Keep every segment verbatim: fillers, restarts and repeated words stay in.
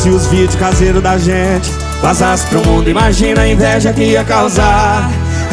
Se os vídeos caseiros da gente vazasse pro mundo, imagina a inveja que ia causar.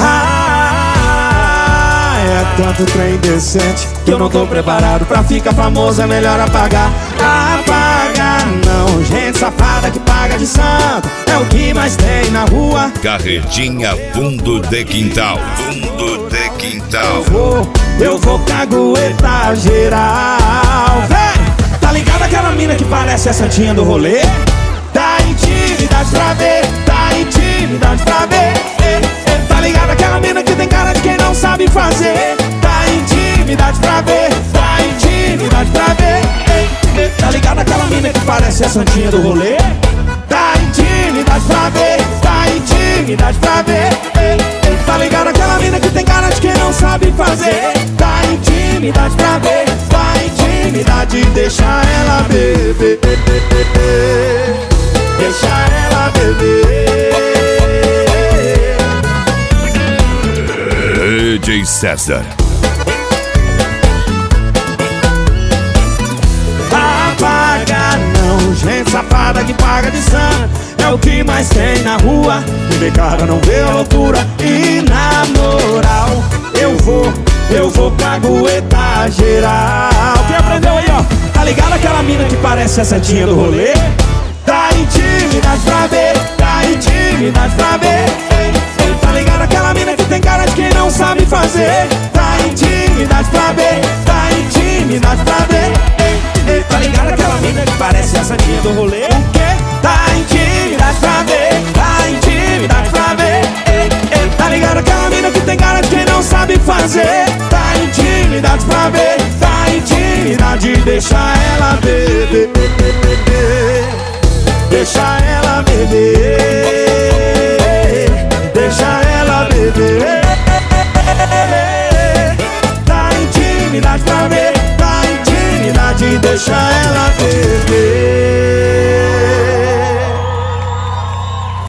Ah, é tanto trem indecente que eu não tô preparado pra ficar famoso, é melhor apagar. Apagar não, gente safada que paga de santo, é o que mais tem na rua. Carretinha fundo de quintal, fundo de quintal. Eu vou, eu vou caguetar geral. Vem! Tá ligado aquela mina que parece a santinha do rolê? Dá intimidade pra ver, dá intimidade pra ver. eh, eh. Tá ligado aquela mina que tem cara de quem não sabe fazer? Dá intimidade pra ver, dá intimidade pra ver. eh, eh. Tá ligado aquela mina que parece a santinha do rolê? Dá intimidade pra ver, dá intimidade pra ver. eh, eh. Tá ligado aquela mina que tem cara de quem não sabe fazer? Dá intimidade pra ver, dá intimidade, deixa ela beber, deixa ela beber. D J César. Apaga não, gente safada que paga de santo, é o que mais tem na rua. Quem vê cara não vê a altura. E na moral, eu vou, eu vou caguetar geral. Quem aprendeu aí, ó? Tá ligado aquela mina que parece a santinha do rolê? Dá intimidade pra ver, dá intimidade pra ver. ei, ei. Tá ligado aquela mina que tem cara de quem não sabe fazer? Dá intimidade pra ver, dá intimidade pra ver. ei, ei. Tá ligado aquela mina que parece a santinha do rolê? O quê? Dá intimidade pra ver, dá intimidade pra ver. ei, ei. Tá ligado aquela mina que tem cara de quem não sabe fazer? Dá intimidade pra ver, dá intimidade, deixa ela beber, deixa ela beber, deixa ela beber. Dá intimidade pra ver, dá intimidade, deixa ela beber.